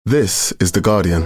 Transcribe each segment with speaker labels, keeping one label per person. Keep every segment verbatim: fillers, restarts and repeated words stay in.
Speaker 1: This is The Guardian.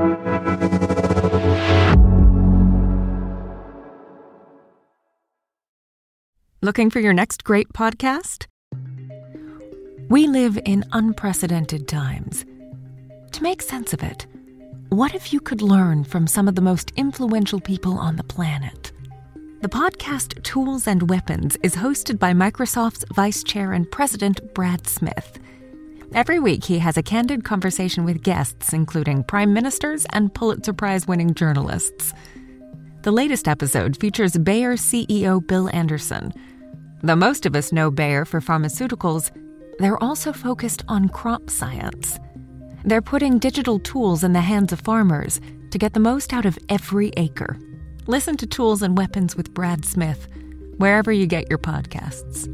Speaker 2: Looking for your next great podcast? We live in unprecedented times. To make sense of it, what if you could learn from some of the most influential people on the planet? The podcast Tools and Weapons is hosted by Microsoft's Vice Chair and President Brad Smith. Every week, he has a candid conversation with guests, including prime ministers and Pulitzer Prize-winning journalists. The latest episode features Bayer C E O Bill Anderson. Though most of us know Bayer for pharmaceuticals, they're also focused on crop science. They're putting digital tools in the hands of farmers to get the most out of every acre. Listen to Tools and Weapons with Brad Smith, wherever you get your podcasts.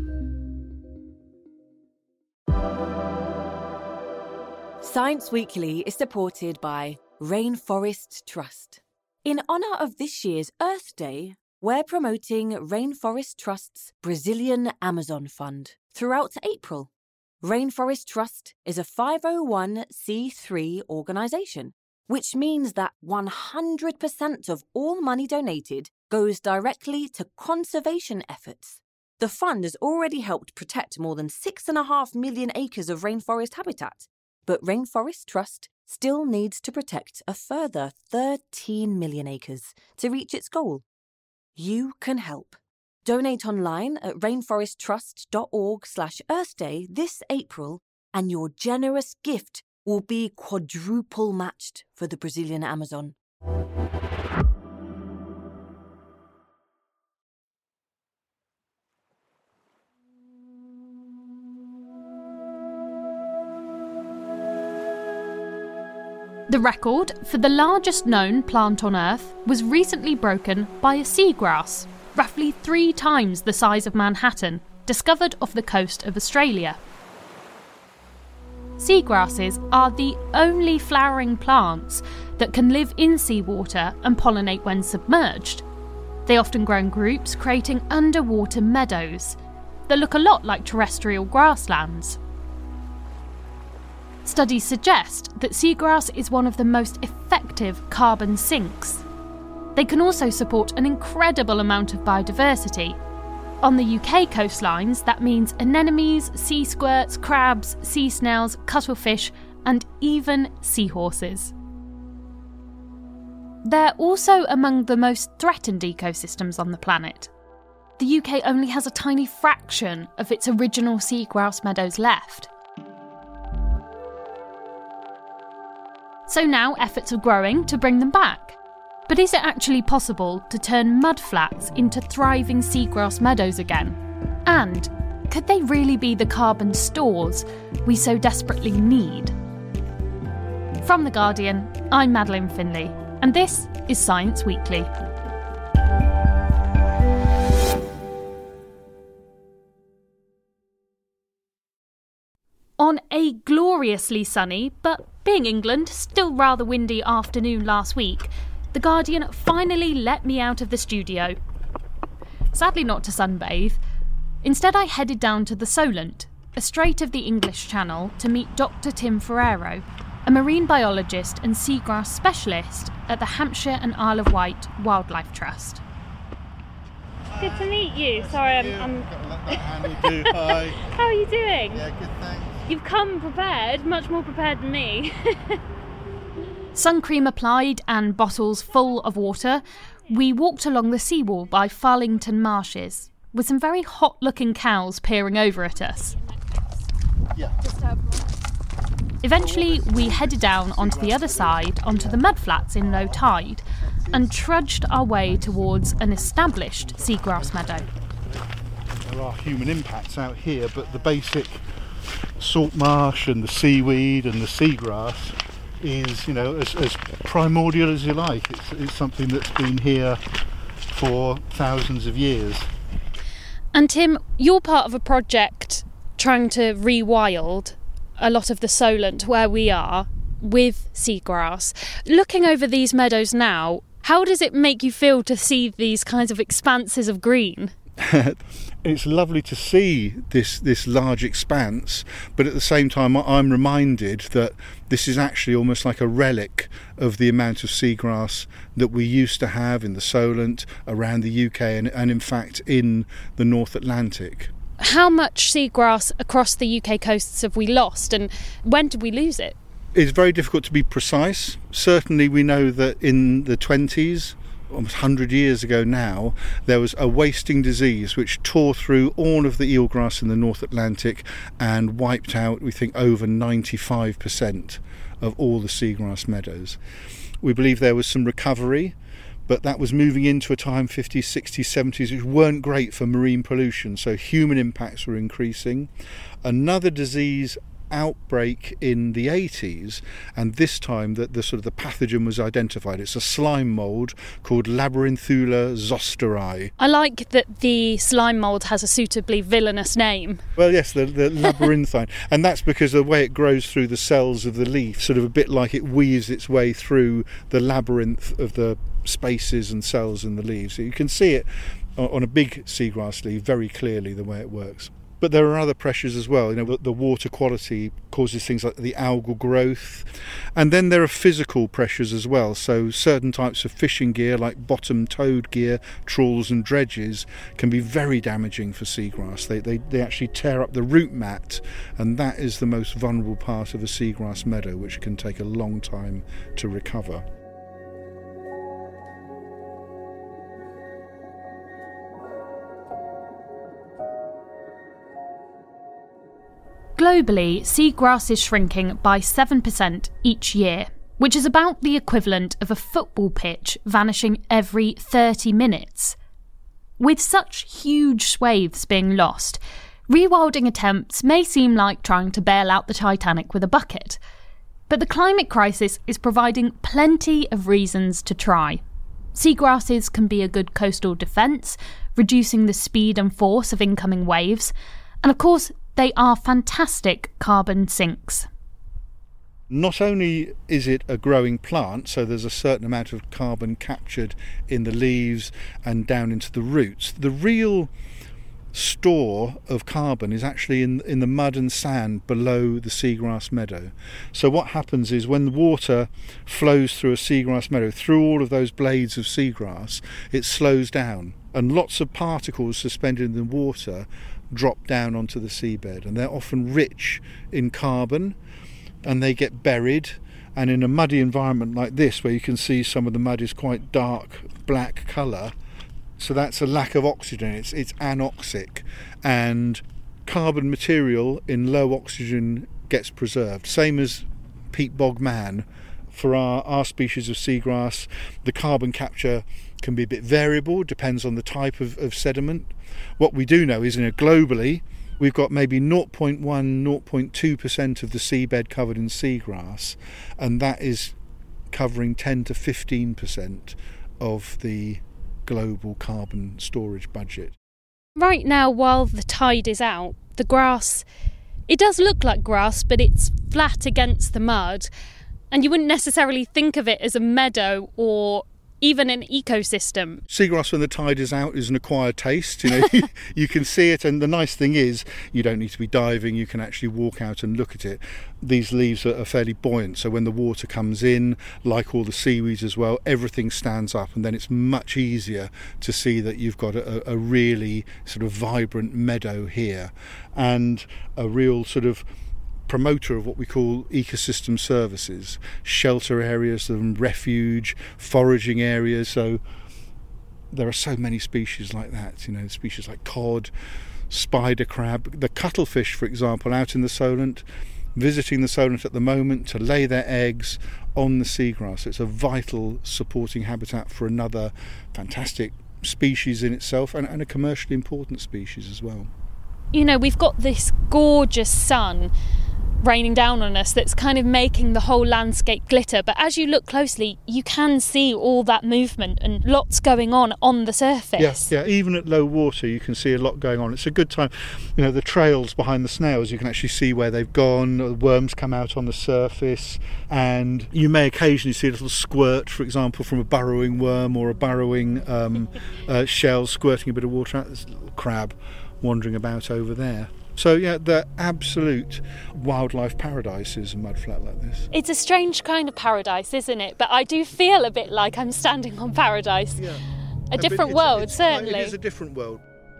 Speaker 3: Science Weekly is supported by Rainforest Trust. In honour of this year's Earth Day, we're promoting Rainforest Trust's Brazilian Amazon Fund throughout April. Rainforest Trust is a five oh one c three organisation, which means that one hundred percent of all money donated goes directly to conservation efforts. The fund has already helped protect more than six point five million acres of rainforest habitat, but Rainforest Trust still needs to protect a further thirteen million acres to reach its goal. You can help. Donate online at rainforesttrust.org slash earthday this April, and your generous gift will be quadruple matched for the Brazilian Amazon.
Speaker 4: The record for the largest known plant on Earth was recently broken by a seagrass, roughly three times the size of Manhattan, discovered off the coast of Australia. Seagrasses are the only flowering plants that can live in seawater and pollinate when submerged. They often grow in groups, creating underwater meadows that look a lot like terrestrial grasslands. Studies suggest that seagrass is one of the most effective carbon sinks. They can also support an incredible amount of biodiversity. On the U K coastlines, that means anemones, sea squirts, crabs, sea snails, cuttlefish, and even seahorses. They're also among the most threatened ecosystems on the planet. The U K only has a tiny fraction of its original seagrass meadows left. So now efforts are growing to bring them back. But is it actually possible to turn mudflats into thriving seagrass meadows again? And could they really be the carbon stores we so desperately need? From The Guardian, I'm Madeleine Finlay, and this is Science Weekly. On a gloriously sunny, but being England, still rather windy afternoon last week, The Guardian finally let me out of the studio. Sadly not to sunbathe. Instead I headed down to the Solent, a strait of the English Channel, to meet Doctor Tim Ferrero, a marine biologist and seagrass specialist at the Hampshire and Isle of Wight Wildlife Trust.
Speaker 5: Good to meet you. Sorry, I'm... I'm...
Speaker 6: Hi.
Speaker 5: How are you doing?
Speaker 6: Yeah, good, thanks.
Speaker 5: You've come prepared, much more prepared than me.
Speaker 4: Sun cream applied and bottles full of water, we walked along the seawall by Farlington Marshes, with some very hot-looking cows peering over at us.
Speaker 6: Yeah.
Speaker 4: Eventually, we headed down onto the other side, onto the mudflats in low tide, and trudged our way towards an established seagrass meadow.
Speaker 6: There are human impacts out here, but the basic salt marsh and the seaweed and the seagrass is, you know, as, as primordial as you like. It's, it's something that's been here for thousands of years.
Speaker 4: And Tim, you're part of a project trying to rewild a lot of the Solent where we are with seagrass. Looking over these meadows now, how does it make you feel to see these kinds of expanses of green?
Speaker 6: It's lovely to see this this large expanse, but at the same time I'm reminded that this is actually almost like a relic of the amount of seagrass that we used to have in the Solent, around the U K, and, and in fact in the North Atlantic.
Speaker 4: How much seagrass across the U K coasts have we lost, and when did we lose it?
Speaker 6: It's very difficult to be precise. Certainly we know that in the twenties, almost one hundred years ago now, there was a wasting disease which tore through all of the eelgrass in the North Atlantic and wiped out, we think, over ninety-five percent of all the seagrass meadows. We believe there was some recovery, but that was moving into a time, fifties, sixties, seventies, which weren't great for marine pollution, so human impacts were increasing. Another disease outbreak in the eighties, and this time that the sort of the pathogen was identified. It's a slime mould called Labyrinthula zosteri.
Speaker 4: I like that the slime mould has a suitably villainous name.
Speaker 6: Well, yes, the, the labyrinthine, and that's because of the way it grows through the cells of the leaf, sort of a bit like it weaves its way through the labyrinth of the spaces and cells in the leaves. So you can see it on a big seagrass leaf very clearly, the way it works. But there are other pressures as well. You know, the water quality causes things like the algal growth. And then there are physical pressures as well. So certain types of fishing gear, like bottom-toed gear, trawls and dredges, can be very damaging for seagrass. They, they, they actually tear up the root mat, and that is the most vulnerable part of a seagrass meadow, which can take a long time to recover.
Speaker 4: Globally, seagrass is shrinking by seven percent each year, which is about the equivalent of a football pitch vanishing every thirty minutes. With such huge swathes being lost, rewilding attempts may seem like trying to bail out the Titanic with a bucket. But the climate crisis is providing plenty of reasons to try. Seagrasses can be a good coastal defence, reducing the speed and force of incoming waves, and of course, they are fantastic carbon sinks.
Speaker 6: Not only is it a growing plant, so there's a certain amount of carbon captured in the leaves and down into the roots, the real store of carbon is actually in, in the mud and sand below the seagrass meadow. So what happens is when the water flows through a seagrass meadow, through all of those blades of seagrass, it slows down, and lots of particles suspended in the water drop down onto the seabed, and they're often rich in carbon, and they get buried. And in a muddy environment like this, where you can see some of the mud is quite dark black colour, so that's a lack of oxygen. It's it's anoxic, and carbon material in low oxygen gets preserved. Same as peat bog man. For our, our species of seagrass, the carbon capture can be a bit variable, depends on the type of, of sediment. What we do know is, you know, globally, we've got maybe zero point one, zero point two percent of the seabed covered in seagrass, and that is covering ten to fifteen percent of the global carbon storage budget.
Speaker 4: Right now, while the tide is out, the grass, it does look like grass, but it's flat against the mud, and you wouldn't necessarily think of it as a meadow or even an ecosystem.
Speaker 6: Seagrass when the tide is out is an acquired taste. You know, you can see it, and the nice thing is you don't need to be diving. You can actually walk out and look at it. These leaves are, are fairly buoyant, so when the water comes in, like all the seaweeds as well, everything stands up, and then it's much easier to see that you've got a, a really sort of vibrant meadow here, and a real sort of promoter of what we call ecosystem services, shelter areas, and refuge, foraging areas. So there are so many species like that, you know, species like cod, spider crab, the cuttlefish, for example, out in the Solent, visiting the Solent at the moment to lay their eggs on the seagrass. It's a vital supporting habitat for another fantastic species in itself, and, and a commercially important species as well.
Speaker 4: You know, we've got this gorgeous sun, raining down on us that's kind of making the whole landscape glitter. But as you look closely, you can see all that movement and lots going on on the surface.
Speaker 6: Yeah, yeah. Even at low water, you can see a lot going on. It's a good time. You know, the trails behind the snails, you can actually see where they've gone. The worms come out on the surface, and you may occasionally see a little squirt, for example, from a burrowing worm or a burrowing um, uh, shell squirting a bit of water out. There's a little crab wandering about over there. So yeah, they're absolute wildlife paradises, a mudflat like this.
Speaker 4: It's a strange kind of paradise, isn't it? But I do feel a bit like I'm standing on paradise.
Speaker 6: Yeah.
Speaker 4: A different
Speaker 6: it's,
Speaker 4: world,
Speaker 6: it's,
Speaker 4: certainly.
Speaker 6: It is a different world.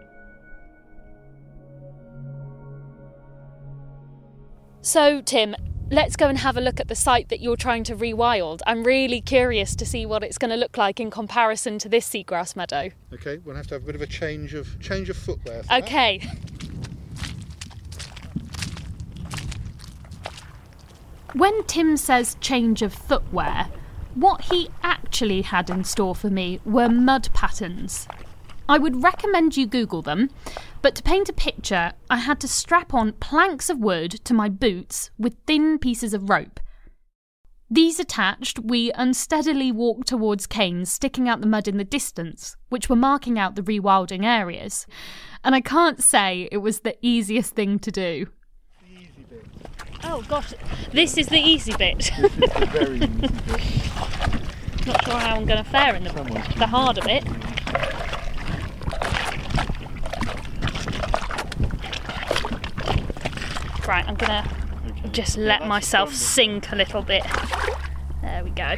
Speaker 4: So, Tim, let's go and have a look at the site that you're trying to rewild. I'm really curious to see what it's going to look like in comparison to this seagrass meadow.
Speaker 6: Okay, we'll have to have a bit of a change of change of footwear for
Speaker 4: Okay.
Speaker 6: that.
Speaker 4: When Tim says change of footwear, what he actually had in store for me were mud patterns. I would recommend you Google them, but to paint a picture, I had to strap on planks of wood to my boots with thin pieces of rope. These attached, we unsteadily walked towards canes sticking out the mud in the distance, which were marking out the rewilding areas. And I can't say it was the easiest thing to do. Oh gosh, this is the easy bit.
Speaker 6: This is the very easy bit.
Speaker 4: Not sure how I'm going to fare in the, the harder bit. Right, I'm going to
Speaker 6: Okay.
Speaker 4: just
Speaker 6: Yeah,
Speaker 4: let
Speaker 6: that's
Speaker 4: myself
Speaker 6: wonderful.
Speaker 4: sink a little bit. There we go.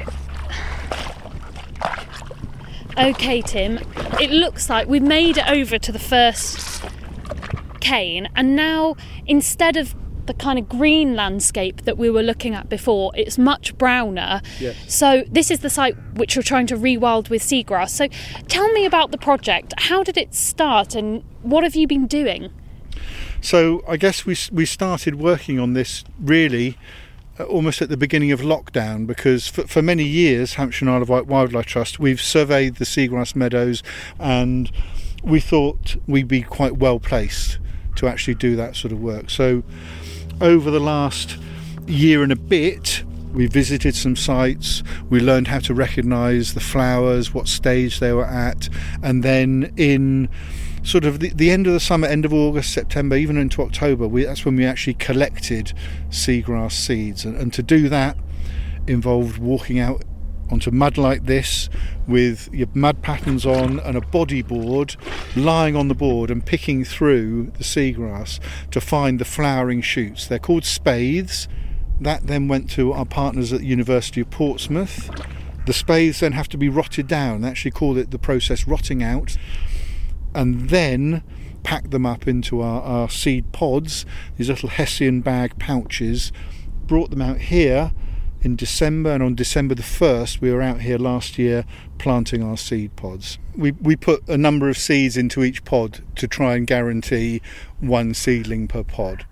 Speaker 4: Okay, Tim, it looks like we've made it over to the first cane, and now instead of the kind of green landscape that we were looking at before, it's much browner.
Speaker 6: Yes.
Speaker 4: So this is the site which you're trying to rewild with seagrass. So tell me about the project. How did it start and what have you been doing?
Speaker 6: So I guess we we started working on this really uh, almost at the beginning of lockdown, because for, for many years Hampshire and Isle of Wight Wildlife Trust, we've surveyed the seagrass meadows, and we thought we'd be quite well placed to actually do that sort of work. So over the last year and a bit, we visited some sites, we learned how to recognise the flowers, what stage they were at, and then in sort of the, the end of the summer, end of August, September, even into October, we, that's when we actually collected seagrass seeds. And, and to do that involved walking out onto mud like this with your mud patterns on and a body board, lying on the board and picking through the seagrass to find the flowering shoots. They're called spathes. That then went to our partners at the University of Portsmouth. The spathes then have to be rotted down. They actually call it the process rotting out, and then pack them up into our, our seed pods, these little Hessian bag pouches. Brought them out here in December, and on December the first we were out here last year planting our seed pods. We we put a number of seeds into each pod to try and guarantee one seedling per pod.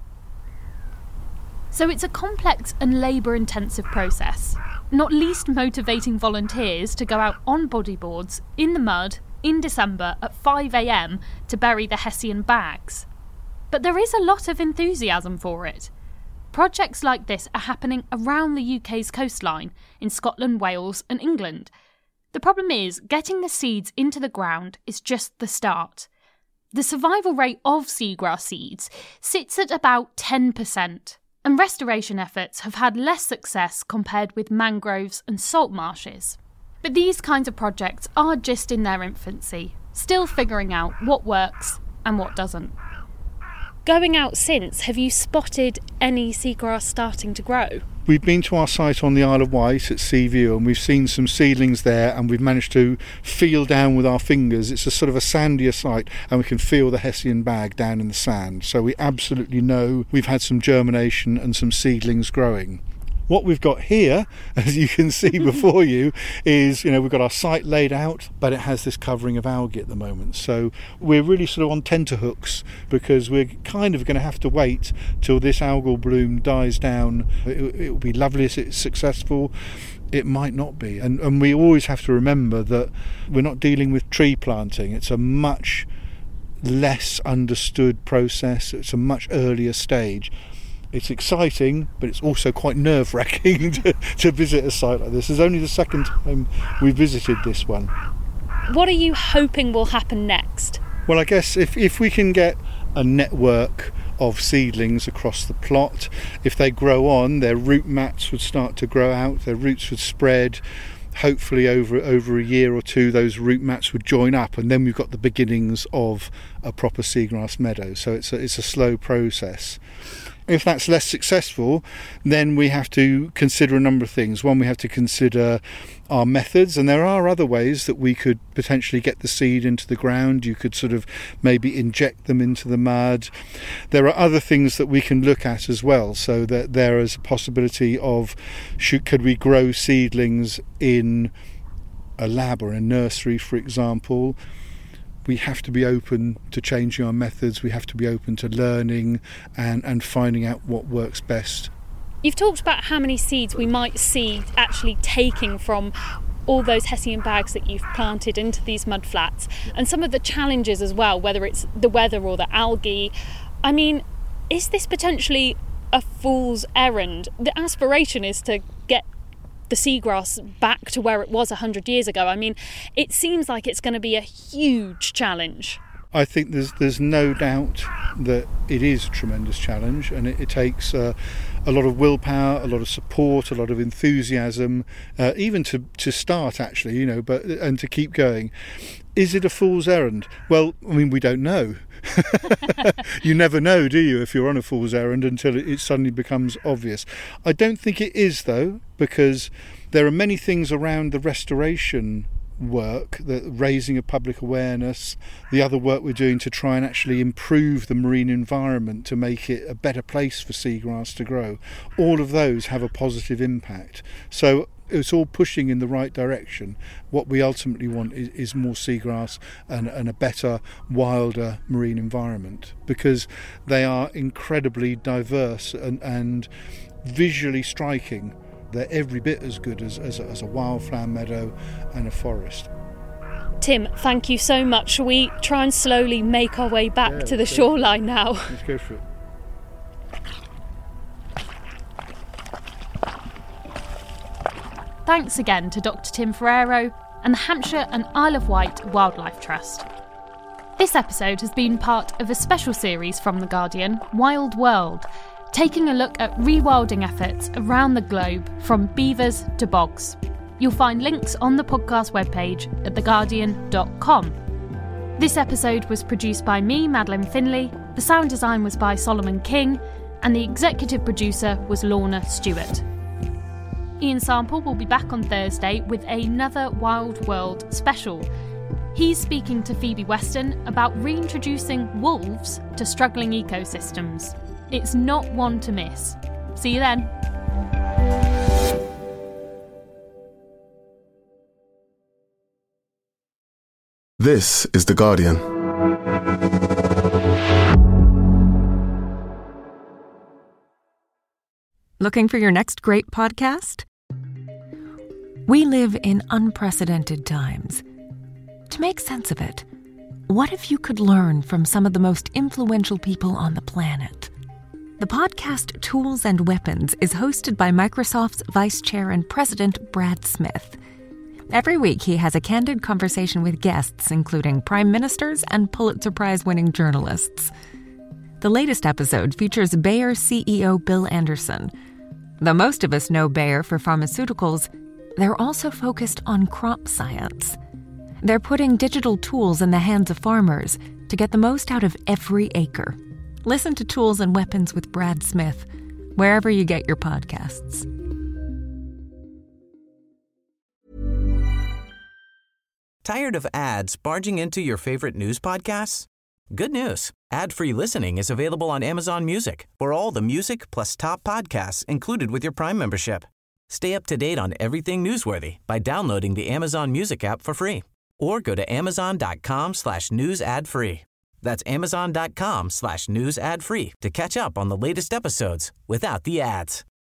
Speaker 4: So it's a complex and labour intensive process, not least motivating volunteers to go out on bodyboards in the mud in December at five a m to bury the Hessian bags. But there is a lot of enthusiasm for it. Projects like this are happening around the U K's coastline, in Scotland, Wales and England. The problem is, getting the seeds into the ground is just the start. The survival rate of seagrass seeds sits at about ten percent, and restoration efforts have had less success compared with mangroves and salt marshes. But these kinds of projects are just in their infancy, still figuring out what works and what doesn't. Going out since, have you spotted any seagrass starting to grow?
Speaker 6: We've been to our site on the Isle of Wight at Seaview, and we've seen some seedlings there, and we've managed to feel down with our fingers. It's a sort of a sandier site, and we can feel the Hessian bag down in the sand. So we absolutely know we've had some germination and some seedlings growing. What we've got here, as you can see before you, is, you know, we've got our site laid out, but it has this covering of algae at the moment. So we're really sort of on tenterhooks, because we're kind of going to have to wait till this algal bloom dies down. It, it will be lovely if it's successful. It might not be. And, and we always have to remember that we're not dealing with tree planting. It's a much less understood process. It's a much earlier stage. It's exciting, but it's also quite nerve-wracking to, to visit a site like this. This is only the second time we visited this one.
Speaker 4: What are you hoping will happen next?
Speaker 6: Well, I guess if, if we can get a network of seedlings across the plot, if they grow on, their root mats would start to grow out, their roots would spread. Hopefully over over a year or two those root mats would join up, and then we've got the beginnings of a proper seagrass meadow. So it's a, it's a slow process. If that's less successful, then we have to consider a number of things. One, we have to consider our methods, and there are other ways that we could potentially get the seed into the ground. You could sort of maybe inject them into the mud. There are other things that we can look at as well, so that there is a possibility of should, could we grow seedlings in a lab or a nursery, for example. We have to be open to changing our methods. We have to be open to learning and, and finding out what works best.
Speaker 4: You've talked about how many seeds we might see actually taking from all those Hessian bags that you've planted into these mud flats, and some of the challenges as well, whether it's the weather or the algae. I mean, is this potentially a fool's errand? The aspiration is to get the seagrass back to where it was one hundred years ago. I mean, it seems like it's going to be a huge challenge.
Speaker 6: I think there's there's no doubt that it is a tremendous challenge, and it, it takes uh, a lot of willpower, a lot of support, a lot of enthusiasm, uh, even to, to start actually, you know, but and to keep going. Is it a fool's errand? Well, I mean, we don't know. You never know, do you, if you're on a fool's errand until it, it suddenly becomes obvious. I don't think it is, though, because there are many things around the restoration work, the raising of public awareness, the other work we're doing to try and actually improve the marine environment to make it a better place for seagrass to grow. All of those have a positive impact. So it's all pushing in the right direction. What we ultimately want is, is more seagrass and, and a better, wilder marine environment, because they are incredibly diverse and, and visually striking. They're every bit as good as, as, a, as a wildflower meadow and a forest.
Speaker 4: Tim, thank you so much. Shall we try and slowly make our way back yeah, to the shoreline now?
Speaker 6: Let's go for it.
Speaker 4: Thanks again to Doctor Tim Ferrero and the Hampshire and Isle of Wight Wildlife Trust. This episode has been part of a special series from The Guardian, Wild World, taking a look at rewilding efforts around the globe from beavers to bogs. You'll find links on the podcast webpage at the guardian dot com. This episode was produced by me, Madeline Finlay, the sound design was by Solomon King, and the executive producer was Lorna Stewart. Ian Sample will be back on Thursday with another Wild World special. He's speaking to Phoebe Weston about reintroducing wolves to struggling ecosystems. It's not one to miss. See you then.
Speaker 1: This is The Guardian.
Speaker 2: Looking for your next great podcast? We live in unprecedented times. To make sense of it, what if you could learn from some of the most influential people on the planet? The podcast Tools and Weapons is hosted by Microsoft's Vice Chair and President Brad Smith. Every week he has a candid conversation with guests, including prime ministers and Pulitzer Prize-winning journalists. The latest episode features Bayer C E O Bill Anderson. Though most of us know Bayer for pharmaceuticals, they're also focused on crop science. They're putting digital tools in the hands of farmers to get the most out of every acre. Listen to Tools and Weapons with Brad Smith, wherever you get your podcasts.
Speaker 7: Tired of ads barging into your favorite news podcasts? Good news. Ad-free listening is available on Amazon Music for all the music plus top podcasts included with your Prime membership. Stay up to date on everything newsworthy by downloading the Amazon Music app for free or go to amazon.com slash news ad free. That's amazon.com slash news ad free to catch up on the latest episodes without the ads.